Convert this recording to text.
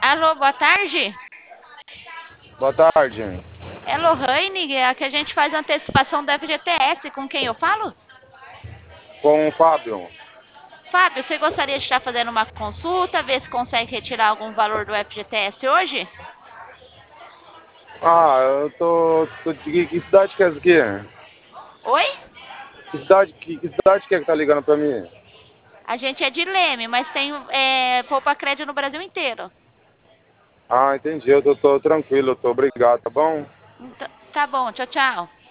Alô, boa tarde. Boa tarde. É Lohane, é a que a gente faz antecipação do FGTS. Com quem eu falo? Com o Fábio. Fábio, você gostaria de estar fazendo uma consulta, ver se consegue retirar algum valor do FGTS hoje? Eu tô de que cidade que é essa aqui? Oi? Que cidade que é que tá ligando pra mim? A gente é de Leme, mas tem poupa crédito no Brasil inteiro. Entendi. Eu tô tranquilo, obrigado, tá bom? Tá bom, tchau, tchau.